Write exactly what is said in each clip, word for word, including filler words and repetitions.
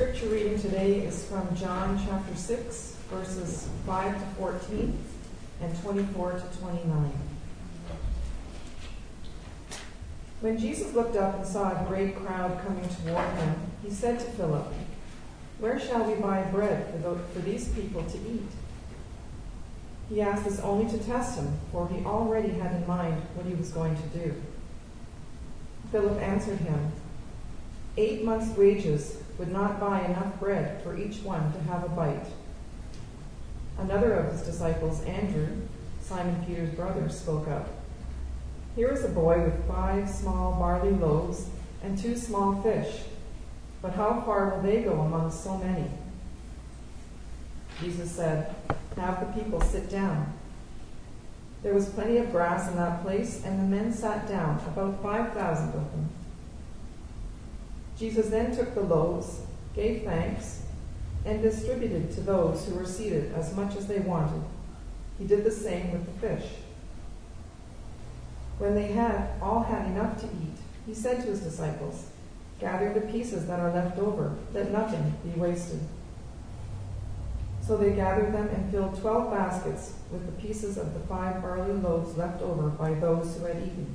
scripture reading today is from John chapter six, verses five to fourteen and twenty-four to twenty-nine. When Jesus looked up and saw a great crowd coming toward him, he said to Philip, "Where shall we buy bread for, the, for these people to eat?" He asked this only to test him, for he already had in mind what he was going to do. Philip answered him, Eight months' wages would not buy enough bread for each one to have a bite." Another of his disciples, Andrew, Simon Peter's brother, spoke up. "Here is a boy with five small barley loaves and two small fish, but how far will they go among so many?" Jesus said, "Have the people sit down." There was plenty of grass in that place, and the men sat down, about five thousand of them. Jesus then took the loaves, gave thanks, and distributed to those who were seated as much as they wanted. He did the same with the fish. When they had all had enough to eat, he said to his disciples, "Gather the pieces that are left over, let nothing be wasted." So they gathered them and filled twelve baskets with the pieces of the five barley loaves left over by those who had eaten.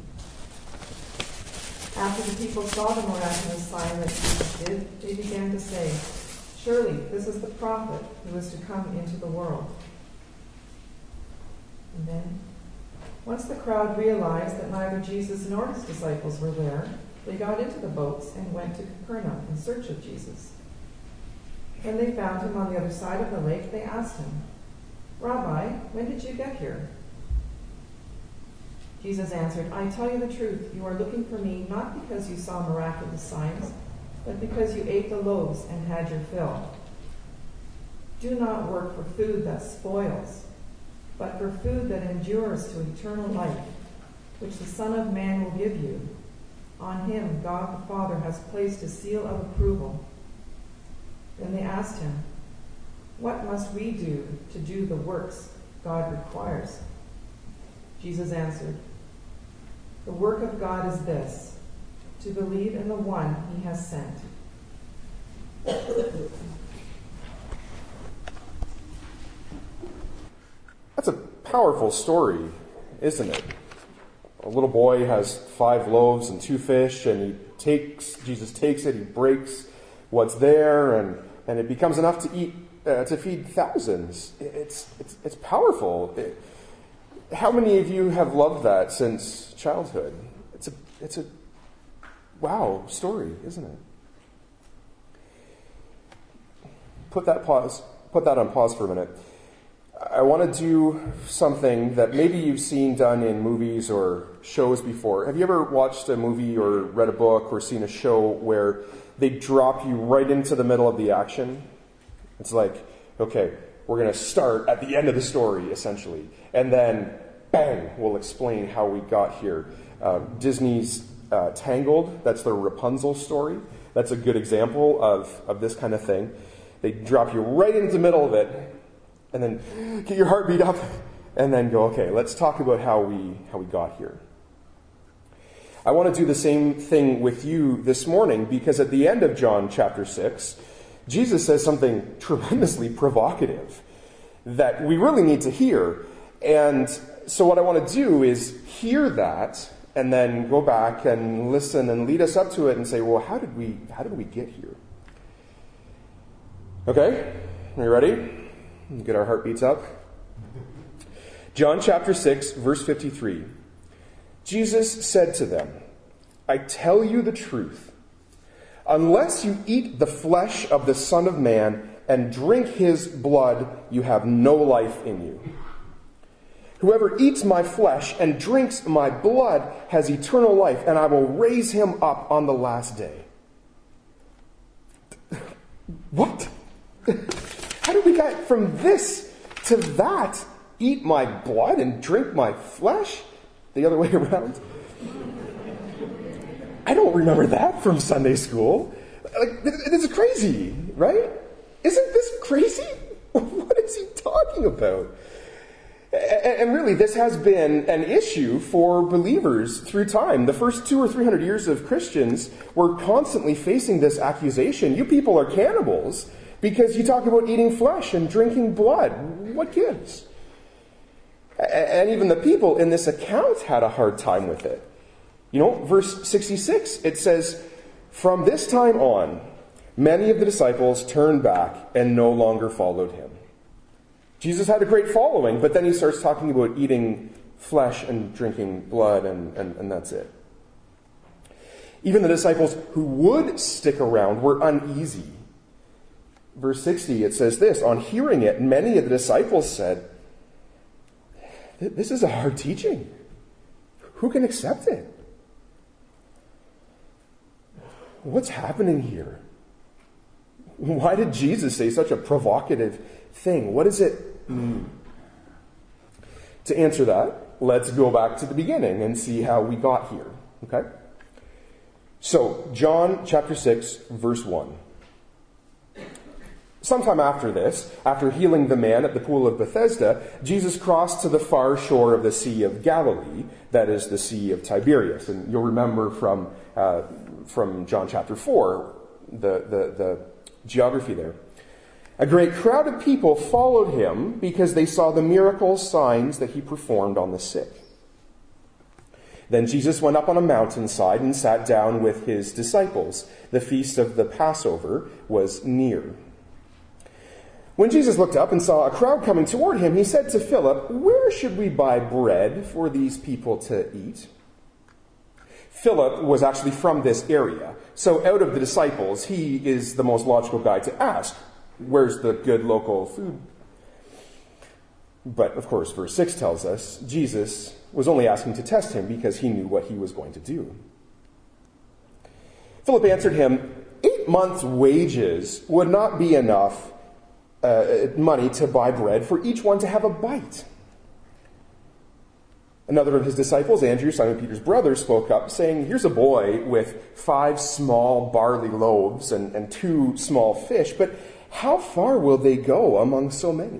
After the people saw the miraculous sign that Jesus did, they began to say, "Surely this is the prophet who is to come into the world." And then, once the crowd realized that neither Jesus nor his disciples were there, they got into the boats and went to Capernaum in search of Jesus. When they found him on the other side of the lake, they asked him, "Rabbi, when did you get here?" Jesus answered, "I tell you the truth, you are looking for me not because you saw miraculous signs, but because you ate the loaves and had your fill. Do not work for food that spoils, but for food that endures to eternal life, which the Son of Man will give you. On him God the Father has placed his seal of approval." Then they asked him, "What must we do to do the works God requires?" Jesus answered, "The work of God is this, to believe in the one he has sent." That's a powerful story, isn't it? A little boy has five loaves and two fish, and he takes, Jesus takes it, he breaks what's there, and, and it becomes enough to eat, uh, to feed thousands. It's, it's, it's powerful. It, how many of you have loved that since childhood? It's a, it's a wow story, isn't it? Put that pause, put that on pause for a minute. I want to do something that maybe you've seen done in movies or shows before. Have you ever watched a movie or read a book or seen a show where they drop you right into the middle of the action? It's like, okay, we're going to start at the end of the story, essentially. And then, bang, we'll explain how we got here. Uh, Disney's uh, Tangled, that's the Rapunzel story. That's a good example of, of this kind of thing. They drop you right into the middle of it, and then get your heartbeat up, and then go, okay, let's talk about how we how we got here. I want to do the same thing with you this morning, because at the end of John chapter six, Jesus says something tremendously provocative that we really need to hear. And so what I want to do is hear that, and then go back and listen and lead us up to it and say, well, how did we how did we get here? Okay? Are you ready? Get our heartbeats up. John chapter six, verse fifty-three. Jesus said to them, "I tell you the truth. Unless you eat the flesh of the Son of Man and drink his blood, you have no life in you. Whoever eats my flesh and drinks my blood has eternal life, and I will raise him up on the last day." What? How did we get from this to that? Eat my blood and drink my flesh? The other way around? I don't remember that from Sunday school. Like, this is crazy, right? Isn't this crazy? What is he talking about? And really, this has been an issue for believers through time. The first two or three hundred years of Christians were constantly facing this accusation. You people are cannibals because you talk about eating flesh and drinking blood. What gives? And even the people in this account had a hard time with it. You know, verse sixty-six, it says, "From this time on, many of the disciples turned back and no longer followed him." Jesus had a great following, but then he starts talking about eating flesh and drinking blood, and, and, and that's it. Even the disciples who would stick around were uneasy. Verse sixty, it says this, "On hearing it, many of the disciples said, 'This is a hard teaching. Who can accept it?'" What's happening here? Why did Jesus say such a provocative thing? What does it mean? To answer that, let's go back to the beginning and see how we got here. Okay? So, John chapter six, verse one. Sometime after this, after healing the man at the pool of Bethesda, Jesus crossed to the far shore of the Sea of Galilee, that is the Sea of Tiberias. And you'll remember from uh, from John chapter four, the, the, the geography there. A great crowd of people followed him because they saw the miracle signs that he performed on the sick. Then Jesus went up on a mountainside and sat down with his disciples. The feast of the Passover was near. When Jesus looked up and saw a crowd coming toward him, he said to Philip, "Where should we buy bread for these people to eat?" Philip was actually from this area. So out of the disciples, he is the most logical guy to ask, where's the good local food? But, of course, verse six tells us Jesus was only asking to test him because he knew what he was going to do. Philip answered him, eight months' wages would not be enough uh, money to buy bread for each one to have a bite. Another of his disciples, Andrew, Simon Peter's brother, spoke up, saying, "Here's a boy with five small barley loaves and, and two small fish, but how far will they go among so many?"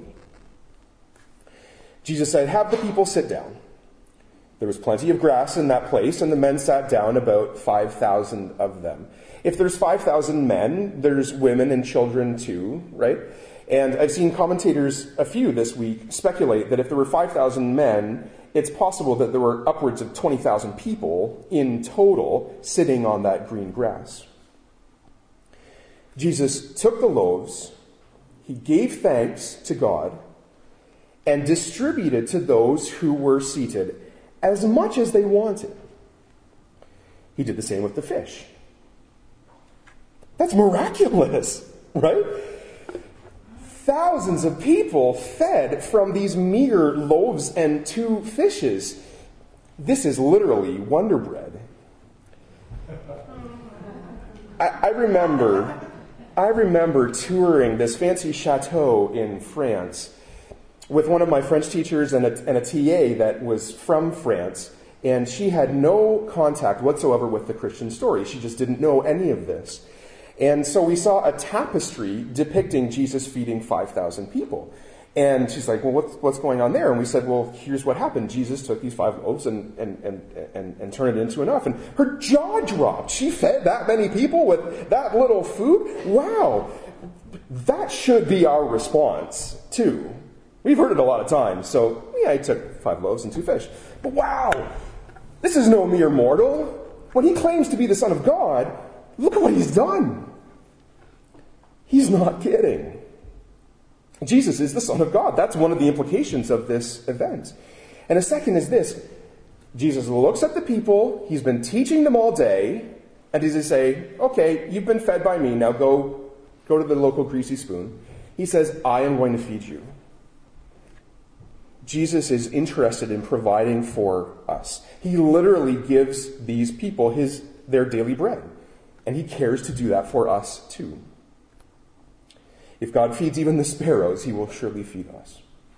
Jesus said, "Have the people sit down." There was plenty of grass in that place, and the men sat down, about five thousand of them. If there's five thousand men, there's women and children too, right? And I've seen commentators, a few this week, speculate that if there were five thousand men, it's possible that there were upwards of twenty thousand people in total sitting on that green grass. Jesus took the loaves, he gave thanks to God, and distributed to those who were seated as much as they wanted. He did the same with the fish. That's miraculous, right? Thousands of people fed from these meager loaves and two fishes. This is literally Wonder Bread. I, I remember, I remember touring this fancy chateau in France with one of my French teachers and a, and a T A that was from France, and she had no contact whatsoever with the Christian story. She just didn't know any of this. And so we saw a tapestry depicting Jesus feeding five thousand people. And she's like, "Well, what's, what's going on there?" And we said, "Well, here's what happened. Jesus took these five loaves and, and, and, and, and turned it into enough." And her jaw dropped. She fed that many people with that little food? Wow. That should be our response, too. We've heard it a lot of times. So, yeah, I took five loaves and two fish. But wow, this is no mere mortal. When he claims to be the Son of God, look at what he's done. He's not kidding. Jesus is the Son of God. That's one of the implications of this event. And a second is this. Jesus looks at the people. He's been teaching them all day. And does he say, "Okay, you've been fed by me. Now go, go to the local greasy spoon." He says, "I am going to feed you." Jesus is interested in providing for us. He literally gives these people his their daily bread. And he cares to do that for us too. If God feeds even the sparrows, he will surely feed us.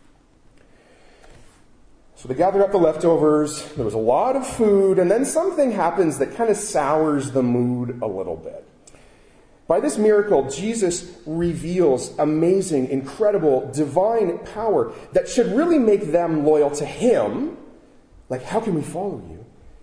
So they gather up the leftovers. There was a lot of food. And then something happens that kind of sours the mood a little bit. By this miracle, Jesus reveals amazing, incredible, divine power that should really make them loyal to him. Like, how can we follow you?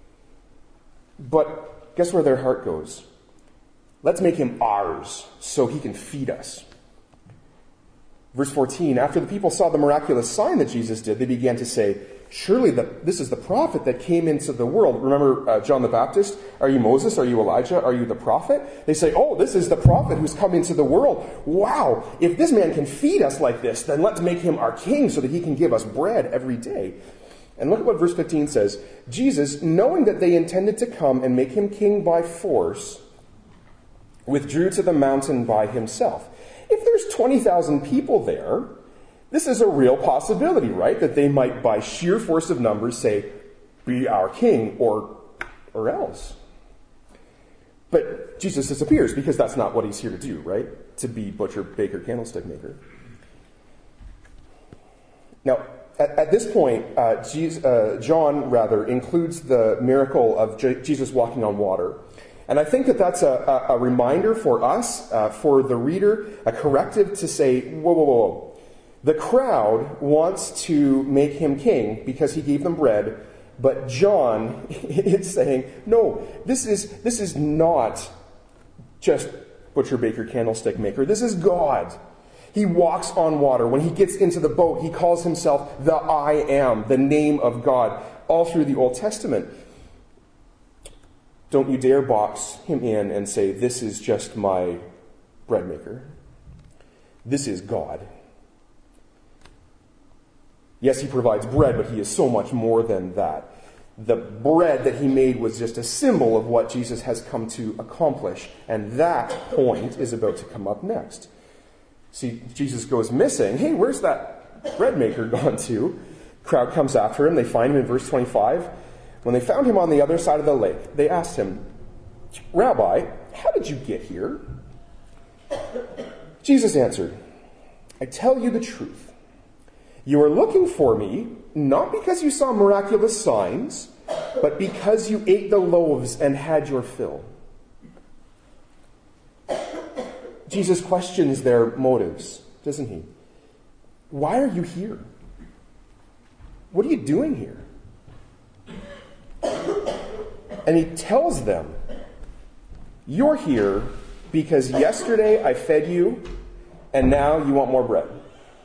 But guess where their heart goes? Let's make him ours so he can feed us. Verse fourteen, after the people saw the miraculous sign that Jesus did, they began to say, surely the, this is the prophet that came into the world. Remember uh, John the Baptist? Are you Moses? Are you Elijah? Are you the prophet? They say, oh, this is the prophet who's come into the world. Wow, if this man can feed us like this, then let's make him our king so that he can give us bread every day. And look at what verse fifteen says. Jesus, knowing that they intended to come and make him king by force, withdrew to the mountain by himself. If there's twenty thousand people there, this is a real possibility, right? That they might, by sheer force of numbers, say, be our king, or, or else. But Jesus disappears because that's not what he's here to do, right? To be butcher, baker, candlestick maker. Now, at, at this point, uh, Jesus, uh, John, rather, includes the miracle of J- Jesus walking on water. And I think that that's a, a, a reminder for us, uh, for the reader, a corrective to say, whoa, whoa, whoa, whoa. The crowd wants to make him king because he gave them bread, but John is saying, no, this is, this is not just butcher, baker, candlestick maker. This is God. He walks on water. When he gets into the boat, he calls himself the I Am, the name of God, all through the Old Testament. Don't you dare box him in and say, this is just my bread maker. This is God. Yes, he provides bread, but he is so much more than that. The bread that he made was just a symbol of what Jesus has come to accomplish. And that point is about to come up next. See, Jesus goes missing. Hey, where's that bread maker gone to? Crowd comes after him. They find him in verse twenty-five. When they found him on the other side of the lake, they asked him, Rabbi, how did you get here? Jesus answered, I tell you the truth. You are looking for me, not because you saw miraculous signs, but because you ate the loaves and had your fill. Jesus questions their motives, doesn't he? Why are you here? What are you doing here? And he tells them, you're here because yesterday I fed you, and now you want more bread.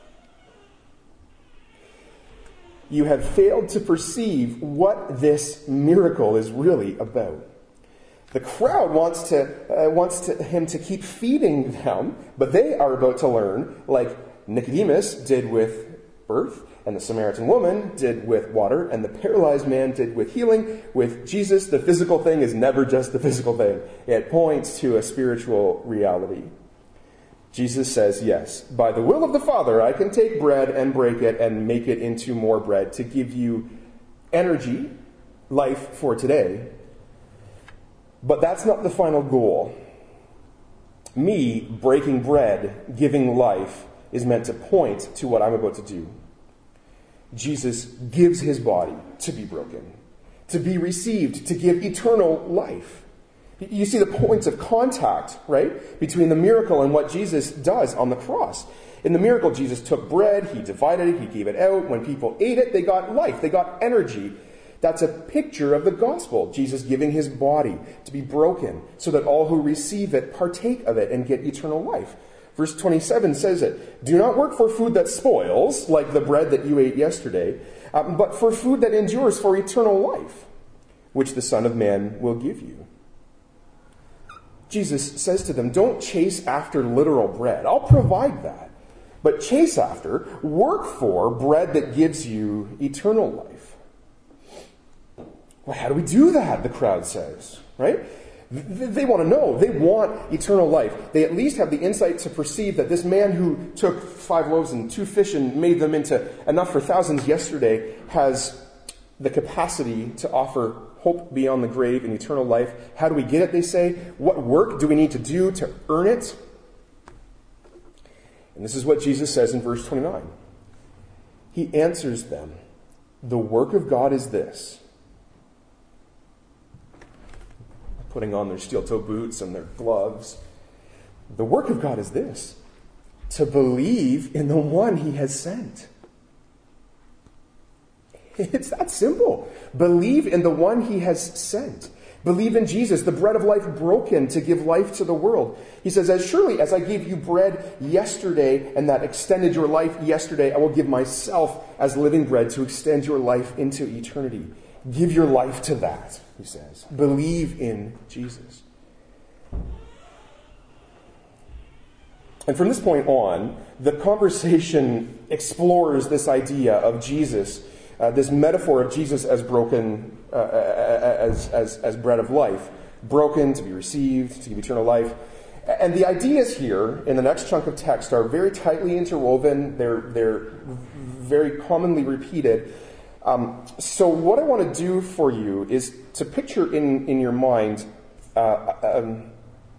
You have failed to perceive what this miracle is really about. The crowd wants to uh, wants to, him to keep feeding them, but they are about to learn, like Nicodemus did with birth, and the Samaritan woman did with water, and the paralyzed man did with healing. With Jesus, the physical thing is never just the physical thing. It points to a spiritual reality. Jesus says, yes, by the will of the Father, I can take bread and break it and make it into more bread to give you energy, life for today. But that's not the final goal. Me breaking bread, giving life, is meant to point to what I'm about to do. Jesus gives his body to be broken, to be received, to give eternal life. You see the points of contact, right, between the miracle and what Jesus does on the cross. In the miracle, Jesus took bread, he divided it, he gave it out. When people ate it, they got life, they got energy. That's a picture of the gospel, Jesus giving his body to be broken so that all who receive it partake of it and get eternal life. Verse twenty-seven says it, do not work for food that spoils, like the bread that you ate yesterday, um, but for food that endures for eternal life, which the Son of Man will give you. Jesus says to them, don't chase after literal bread. I'll provide that. But chase after, work for bread that gives you eternal life. Well, how do we do that, the crowd says, right? They want to know. They want eternal life. They at least have the insight to perceive that this man who took five loaves and two fish and made them into enough for thousands yesterday has the capacity to offer hope beyond the grave and eternal life. How do we get it, they say? What work do we need to do to earn it? And this is what Jesus says in verse twenty-nine. He answers them, the work of God is this. Putting on their steel-toe boots and their gloves. The work of God is this, to believe in the one he has sent. It's that simple. Believe in the one he has sent. Believe in Jesus, the bread of life broken to give life to the world. He says, as surely as I gave you bread yesterday and that extended your life yesterday, I will give myself as living bread to extend your life into eternity. Give your life to that, he says. Believe in Jesus. And from this point on, the conversation explores this idea of Jesus, uh, this metaphor of Jesus as broken, uh, as, as, as bread of life, broken to be received, to give eternal life. And the ideas here in the next chunk of text are very tightly interwoven. They're, they're very commonly repeated. Um, so what I want to do for you is to picture in, in your mind uh, um,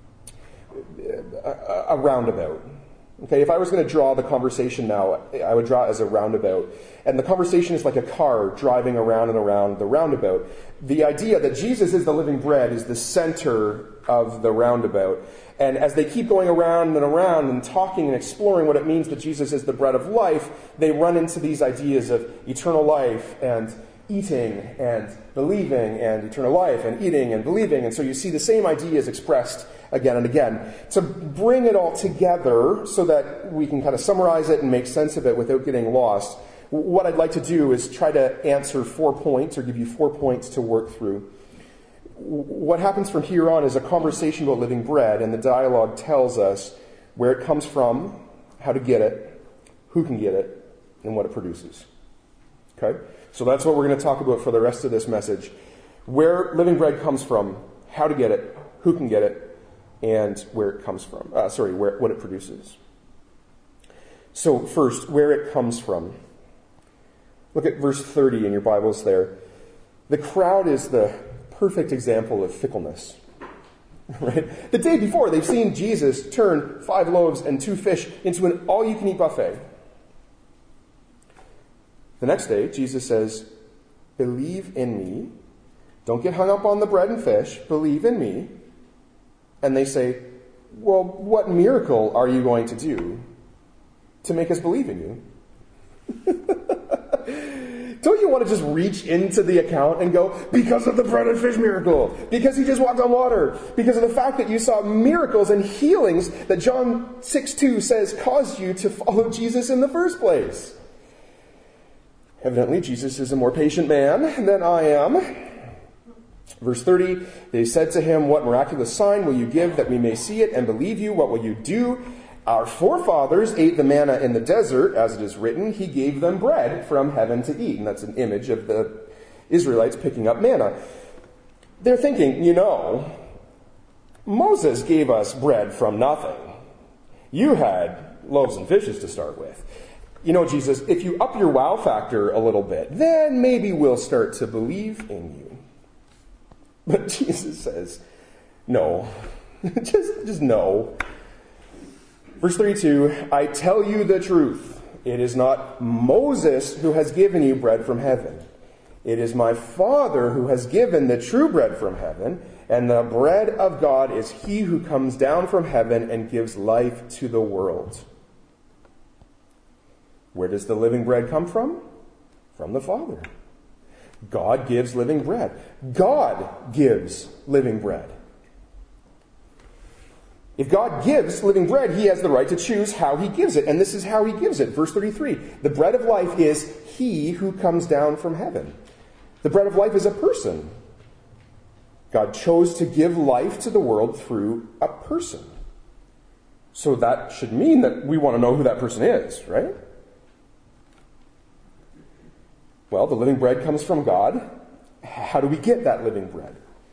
a, a roundabout. Okay, if I was going to draw the conversation now, I would draw it as a roundabout. And the conversation is like a car driving around and around the roundabout. The idea that Jesus is the living bread is the center of the roundabout. And as they keep going around and around and talking and exploring what it means that Jesus is the bread of life, they run into these ideas of eternal life and eating and believing and eternal life and eating and believing. And so you see the same ideas expressed again and again. To bring it all together so that we can kind of summarize it and make sense of it without getting lost, what I'd like to do is try to answer four points or give you four points to work through. What happens from here on is a conversation about living bread, and the dialogue tells us where it comes from, how to get it, who can get it, and what it produces. Okay? So that's what we're going to talk about for the rest of this message. Where living bread comes from, how to get it, who can get it, and where it comes from. Uh, sorry, where, what it produces. So first, where it comes from. Look at verse thirty in your Bibles there. The crowd is the perfect example of fickleness. Right? The day before, they've seen Jesus turn five loaves and two fish into an all-you-can-eat buffet. The next day, Jesus says, believe in me. Don't get hung up on the bread and fish. Believe in me. And they say, well, what miracle are you going to do to make us believe in you? Don't you want to just reach into the account and go, because of the bread and fish miracle, because he just walked on water, because of the fact that you saw miracles and healings that John six two says caused you to follow Jesus in the first place? Evidently, Jesus is a more patient man than I am. Verse thirty, they said to him, what miraculous sign will you give that we may see it and believe you? What will you do? Our forefathers ate the manna in the desert, as it is written, he gave them bread from heaven to eat. And that's an image of the Israelites picking up manna. They're thinking, you know, Moses gave us bread from nothing. You had loaves and fishes to start with. You know, Jesus, if you up your wow factor a little bit, then maybe we'll start to believe in you. But Jesus says, no. just, just no. Verse thirty-two, I tell you the truth. It is not Moses who has given you bread from heaven. It is my Father who has given the true bread from heaven. And the bread of God is he who comes down from heaven and gives life to the world. Where does the living bread come from? From the Father. God gives living bread. God gives living bread. If God gives living bread, he has the right to choose how he gives it. And this is how he gives it. Verse thirty-three. The bread of life is he who comes down from heaven. The bread of life is a person. God chose to give life to the world through a person. So that should mean that we want to know who that person is, right? Well, the living bread comes from God. How do we get that living bread?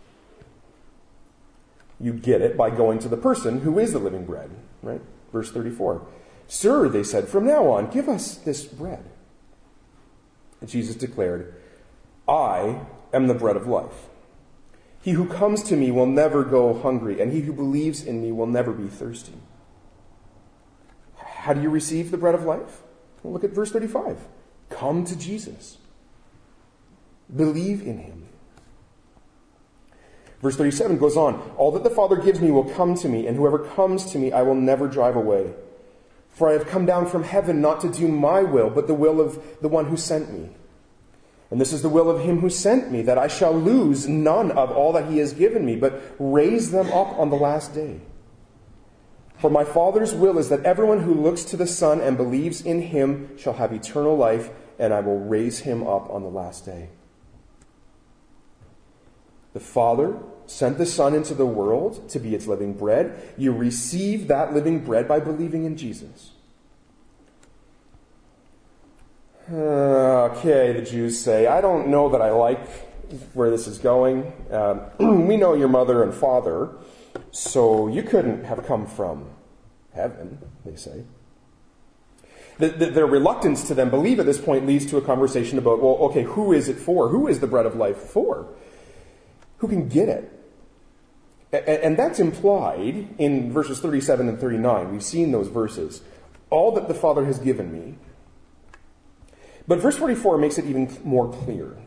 You get it by going to the person who is the living bread, right? Verse thirty-four. Sir, they said, from now on, give us this bread. And Jesus declared, I am the bread of life. He who comes to me will never go hungry, and he who believes in me will never be thirsty. How do you receive the bread of life? Well, look at verse thirty-five. Come to Jesus. Believe in him. Verse thirty-seven goes on, all that the Father gives me will come to me, and whoever comes to me I will never drive away. For I have come down from heaven not to do my will, but the will of the one who sent me. And this is the will of him who sent me, that I shall lose none of all that he has given me, but raise them up on the last day. For my Father's will is that everyone who looks to the Son and believes in him shall have eternal life, and I will raise him up on the last day. The Father sent the Son into the world to be its living bread. You receive that living bread by believing in Jesus. Okay, the Jews say, I don't know that I like where this is going. Um, we know your mother and father, so you couldn't have come from heaven, they say. The, the, their reluctance to then believe at this point leads to a conversation about, well, okay, who is it for? Who is the bread of life for? Who can get it? And that's implied in verses thirty-seven and thirty-nine. We've seen those verses. All that the Father has given me. But verse forty-four makes it even more clear.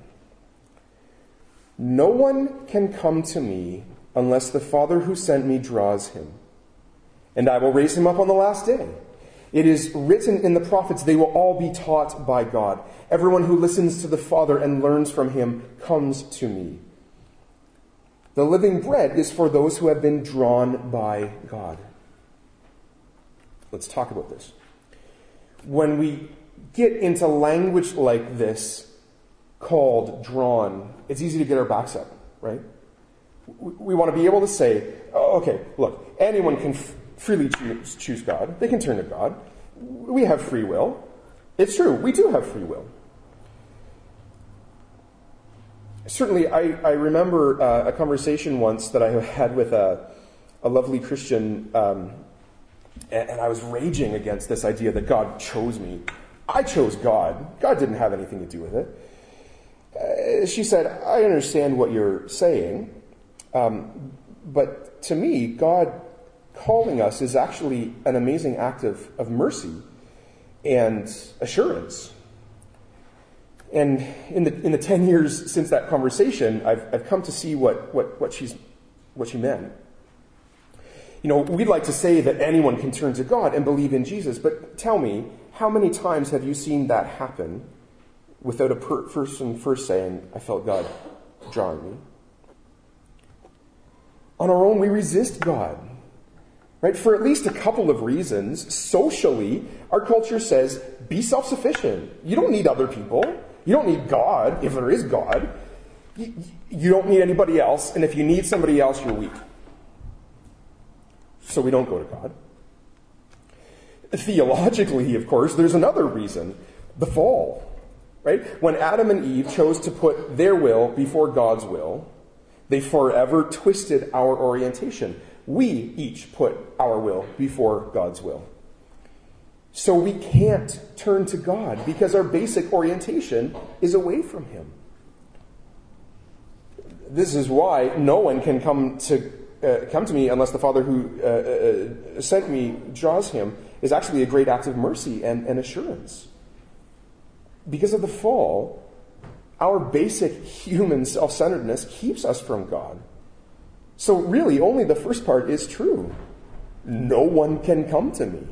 No one can come to me unless the Father who sent me draws him, and I will raise him up on the last day. It is written in the prophets, they will all be taught by God. Everyone who listens to the Father and learns from him comes to me. The living bread is for those who have been drawn by God. Let's talk about this. When we get into language like this, called drawn, it's easy to get our backs up, right? We want to be able to say, oh, okay, look, anyone can f- freely choose, choose God. They can turn to God. We have free will. It's true, we do have free will. Certainly, I, I remember uh, a conversation once that I had with a, a lovely Christian, um, and, and I was raging against this idea that God chose me. I chose God. God didn't have anything to do with it. Uh, she said, I understand what you're saying, um, but to me, God calling us is actually an amazing act of, of mercy and assurance. And in the in the ten years since that conversation, I've I've come to see what, what, what she's what she meant. You know, we'd like to say that anyone can turn to God and believe in Jesus, but tell me, how many times have you seen that happen without a per- person first saying, I felt God drawing me? On our own, we resist God, right? For at least a couple of reasons. Socially, our culture says, be self-sufficient. You don't need other people. You don't need God, if there is God. You, you don't need anybody else, and if you need somebody else, you're weak. So we don't go to God. Theologically, of course, there's another reason. The fall, right? When Adam and Eve chose to put their will before God's will, they forever twisted our orientation. We each put our will before God's will. So we can't turn to God because our basic orientation is away from him. This is why no one can come to uh, come to me unless the Father who uh, uh, sent me draws him, is actually a great act of mercy and, and assurance. Because of the fall, our basic human self-centeredness keeps us from God. So really, only the first part is true. No one can come to me.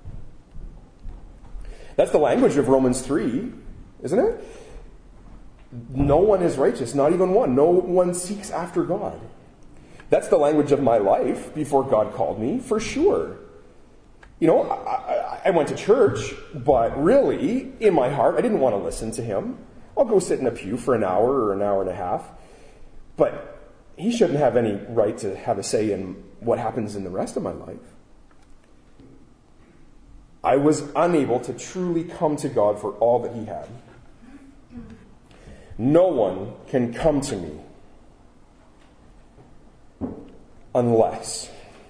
That's the language of Romans three, isn't it? No one is righteous, not even one. No one seeks after God. That's the language of my life before God called me, for sure. You know, I, I went to church, but really, in my heart, I didn't want to listen to him. I'll go sit in a pew for an hour or an hour and a half. But he shouldn't have any right to have a say in what happens in the rest of my life. I was unable to truly come to God for all that he had. No one can come to me unless,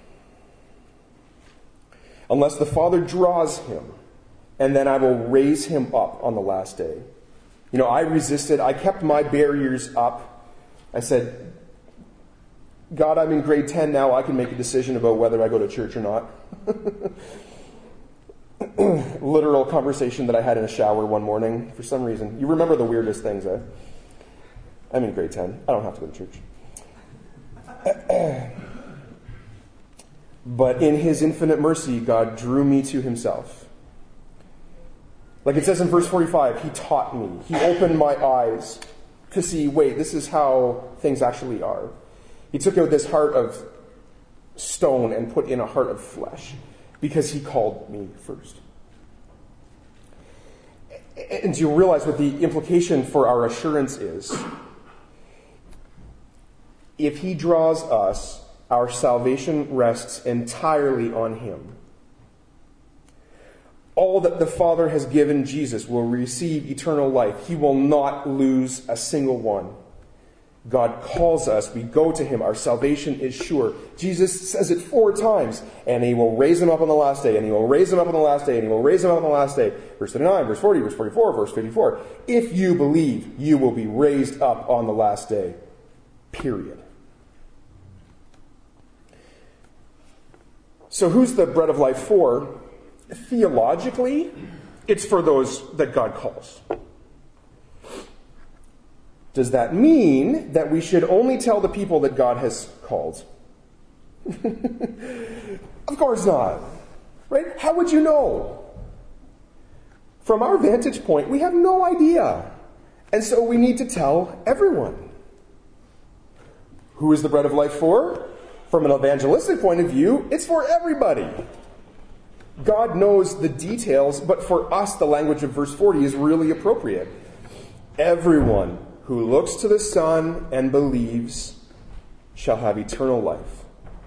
unless the Father draws him, and then I will raise him up on the last day. You know, I resisted. I kept my barriers up. I said, God, I'm in grade ten now. I can make a decision about whether I go to church or not. Literal conversation that I had in a shower one morning for some reason. You remember the weirdest things, eh? I'm in grade ten. I don't have to go to church. But in his infinite mercy, God drew me to himself. Like it says in verse forty-five, he taught me. He opened my eyes to see, wait, this is how things actually are. He took out this heart of stone and put in a heart of flesh because he called me first. And do you realize what the implication for our assurance is? If he draws us, our salvation rests entirely on him. All that the Father has given Jesus will receive eternal life. He will not lose a single one. God calls us. We go to him. Our salvation is sure. Jesus says it four times. And he will raise him up on the last day. And he will raise him up on the last day. And he will raise him up on the last day. Verse thirty-nine, verse forty, verse forty-four, verse fifty-four. If you believe, you will be raised up on the last day. Period. So who's the bread of life for? Theologically, it's for those that God calls. Does that mean that we should only tell the people that God has called? Of course not. Right? How would you know? From our vantage point, we have no idea. And so we need to tell everyone. Who is the bread of life for? From an evangelistic point of view, it's for everybody. God knows the details, but for us, the language of verse forty is really appropriate. Everyone who looks to the Son and believes shall have eternal life.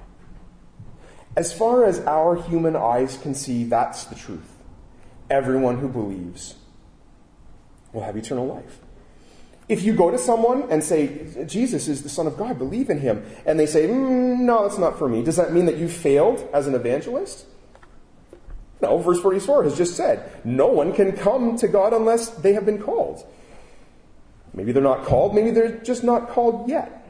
As far as our human eyes can see, that's the truth. Everyone who believes will have eternal life. If you go to someone and say, Jesus is the Son of God, believe in him, and they say, mm, no, that's not for me, does that mean that you failed as an evangelist? No, verse forty-four has just said, no one can come to God unless they have been called. Maybe they're not called, maybe they're just not called yet.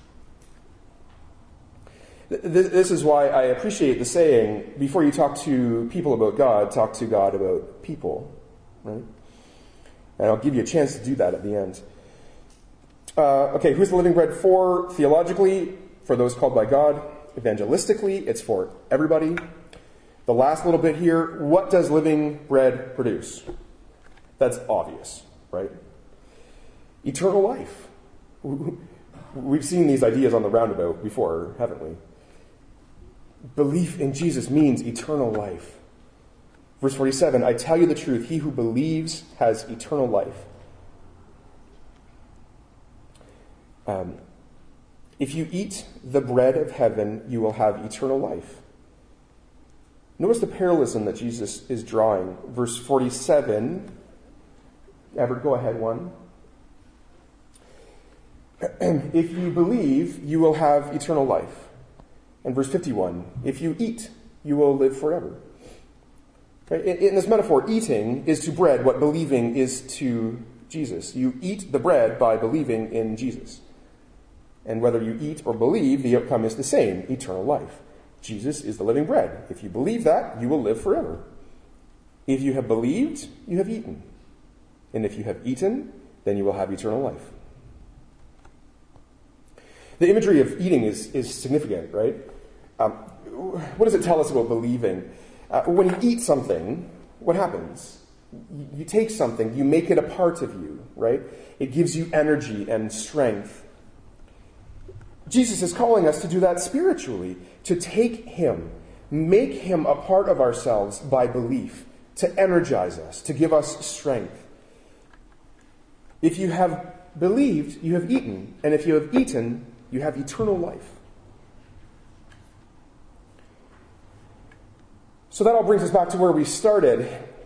This is why I appreciate the saying, before you talk to people about God, talk to God about people. Right? And I'll give you a chance to do that at the end. Uh, okay, who's the living bread for? Theologically, for those called by God. Evangelistically, it's for everybody. The last little bit here, what does living bread produce? That's obvious, right? Eternal life. We've seen these ideas on the roundabout before, haven't we? Belief in Jesus means eternal life. Verse forty-seven, I tell you the truth, he who believes has eternal life. Um, if you eat the bread of heaven, you will have eternal life. Notice the parallelism that Jesus is drawing. Verse forty-seven. Everett, go ahead, one. If you believe, you will have eternal life. And verse fifty-one. If you eat, you will live forever. Right? In, in this metaphor, eating is to bread what believing is to Jesus. You eat the bread by believing in Jesus. And whether you eat or believe, the outcome is the same, eternal life. Jesus is the living bread. If you believe that, you will live forever. If you have believed, you have eaten. And if you have eaten, then you will have eternal life. The imagery of eating is, is significant, right? Um, what does it tell us about believing? Uh, when you eat something, what happens? You, you take something, you make it a part of you, right? It gives you energy and strength. Jesus is calling us to do that spiritually, to take him, make him a part of ourselves by belief, to energize us, to give us strength. If you have believed, you have eaten, and if you have eaten, you have eternal life. So that all brings us back to where we started,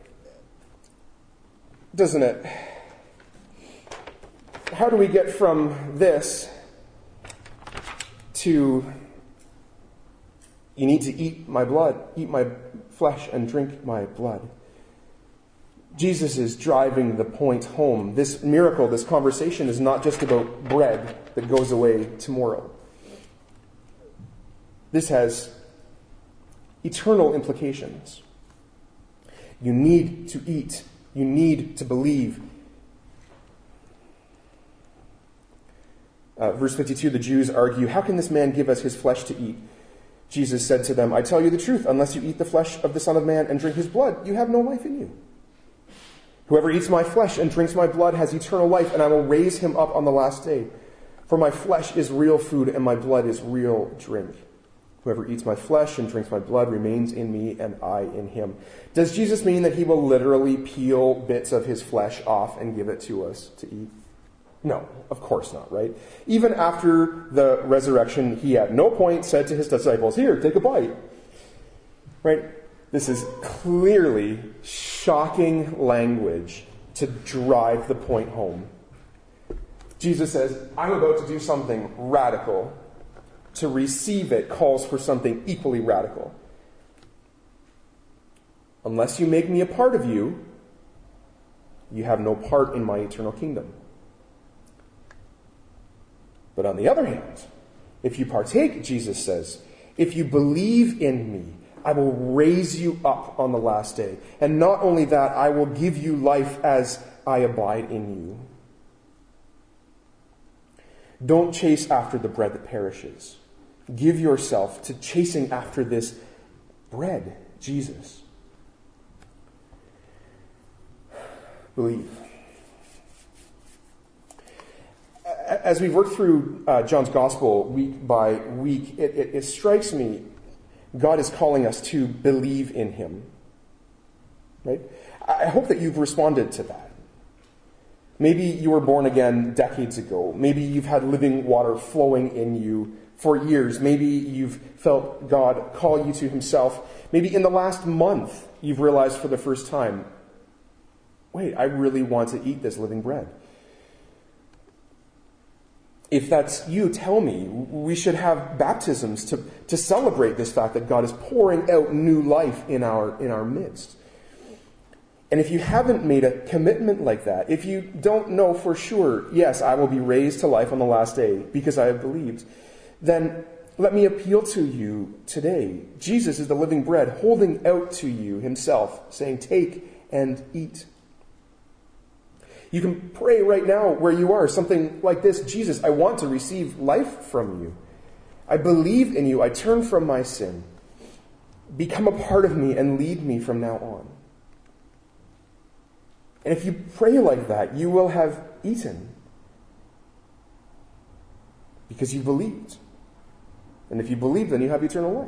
doesn't it? How do we get from this to, you need to eat my blood, eat my flesh and drink my blood? Jesus is driving the point home. This miracle, this conversation is not just about bread that goes away tomorrow. This has eternal implications. You need to eat. You need to believe. Uh, verse fifty-two, the Jews argue, how can this man give us his flesh to eat? Jesus said to them, I tell you the truth, unless you eat the flesh of the Son of Man and drink his blood, you have no life in you. Whoever eats my flesh and drinks my blood has eternal life, and I will raise him up on the last day. For my flesh is real food, and my blood is real drink. Whoever eats my flesh and drinks my blood remains in me, and I in him. Does Jesus mean that he will literally peel bits of his flesh off and give it to us to eat? No, of course not, right? Even after the resurrection, he at no point said to his disciples, here, take a bite. Right? This is clearly shocking language to drive the point home. Jesus says, I'm about to do something radical. To receive it calls for something equally radical. Unless you make me a part of you, you have no part in my eternal kingdom. But on the other hand, if you partake, Jesus says, if you believe in me, I will raise you up on the last day. And not only that, I will give you life as I abide in you. Don't chase after the bread that perishes. Give yourself to chasing after this bread, Jesus. Believe. As we work through uh, John's Gospel week by week, it, it, it strikes me God is calling us to believe in him. Right? I hope that you've responded to that. Maybe you were born again decades ago. Maybe you've had living water flowing in you for years. Maybe you've felt God call you to himself. Maybe in the last month you've realized for the first time, wait, I really want to eat this living bread. If that's you, tell me. We should have baptisms to, to celebrate this fact that God is pouring out new life in our, in our midst. And if you haven't made a commitment like that, if you don't know for sure, yes, I will be raised to life on the last day because I have believed, then let me appeal to you today. Jesus is the living bread holding out to you himself, saying, take and eat. You can pray right now where you are, something like this. Jesus, I want to receive life from you. I believe in you. I turn from my sin. Become a part of me and lead me from now on. And if you pray like that, you will have eaten. Because you believed. And if you believe, then you have eternal life.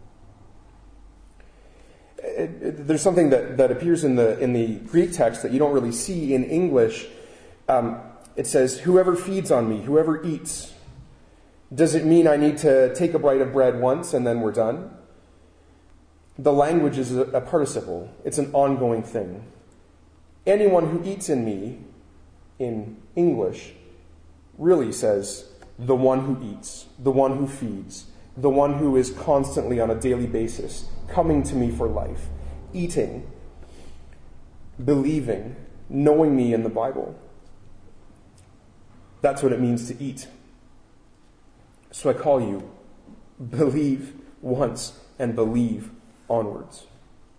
It, it, there's something that, that appears in the in the Greek text that you don't really see in English. Um, it says, whoever feeds on me, whoever eats. Does it mean I need to take a bite of bread once and then we're done? The language is a, a participle. It's an ongoing thing. Anyone who eats in me, in English, really says, the one who eats, the one who feeds, the one who is constantly on a daily basis coming to me for life, eating, believing, knowing me in the Bible. That's what it means to eat. So I call you, believe once and believe onwards.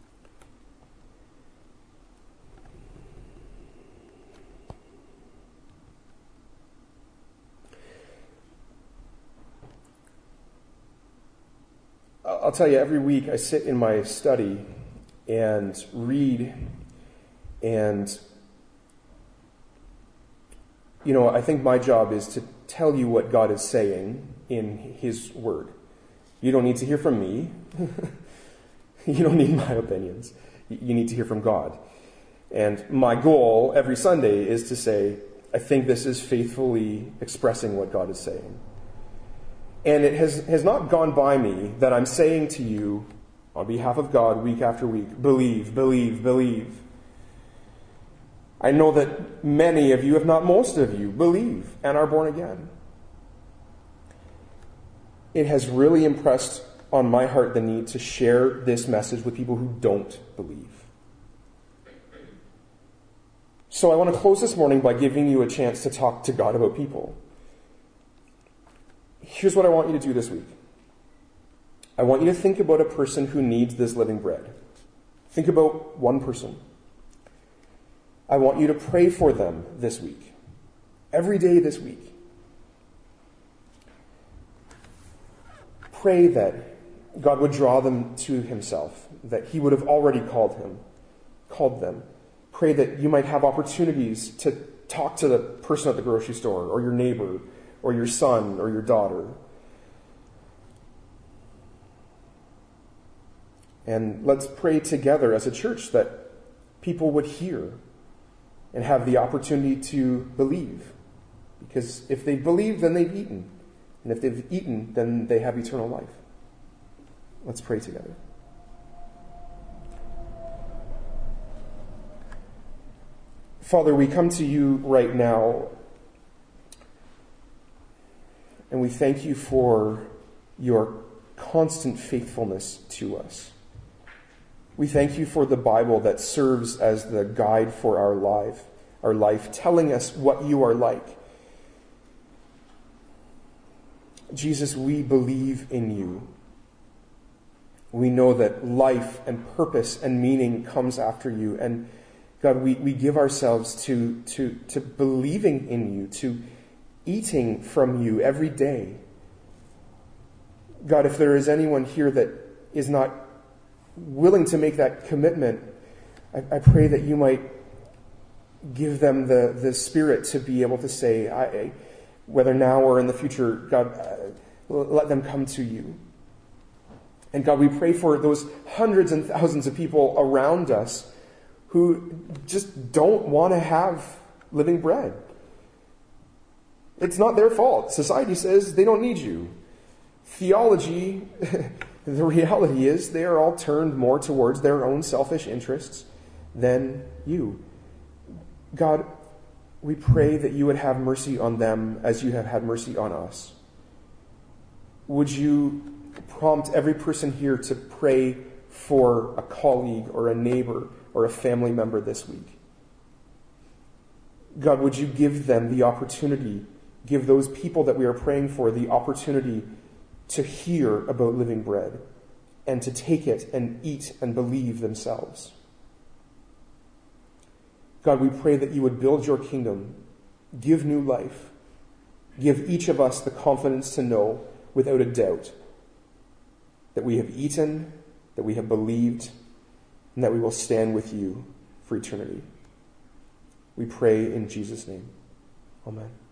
I'll tell you, every week I sit in my study and read, and, you know, I think my job is to tell you what God is saying in his word. You don't need to hear from me. You don't need my opinions. You need to hear from God. And my goal every Sunday is to say, I think this is faithfully expressing what God is saying. And it has, has not gone by me that I'm saying to you, on behalf of God, week after week, believe, believe, believe. I know that many of you, if not most of you, believe and are born again. It has really impressed on my heart the need to share this message with people who don't believe. So I want to close this morning by giving you a chance to talk to God about people. Here's what I want you to do this week. I want you to think about a person who needs this living bread. Think about one person. I want you to pray for them this week. Every day this week. pray that God would draw them to himself, that he would have already called him, called them. Pray that you might have opportunities to talk to the person at the grocery store, or your neighbor, or your son, or your daughter. And let's pray together as a church that people would hear and have the opportunity to believe. Because if they believe, then they've eaten. And if they've eaten, then they have eternal life. Let's pray together. Father, we come to you right now, and we thank you for your constant faithfulness to us. We thank you for the Bible that serves as the guide for our life, our life, telling us what you are like. Jesus, we believe in you. We know that life and purpose and meaning comes after you. And God, we, we give ourselves to, to, to believing in you, to eating from you every day. God, if there is anyone here that is not willing to make that commitment, I, I pray that you might give them the, the spirit to be able to say, I, whether now or in the future, God, uh, let them come to you. And God, we pray for those hundreds and thousands of people around us who just don't want to have living bread. It's not their fault. Society says they don't need you. Theology, the reality is they are all turned more towards their own selfish interests than you. God, we pray that you would have mercy on them as you have had mercy on us. Would you prompt every person here to pray for a colleague or a neighbor or a family member this week? God, would you give them the opportunity, give those people that we are praying for the opportunity to hear about living bread and to take it and eat and believe themselves. God, we pray that you would build your kingdom, give new life, give each of us the confidence to know without a doubt that we have eaten, that we have believed, and that we will stand with you for eternity. We pray in Jesus' name. Amen.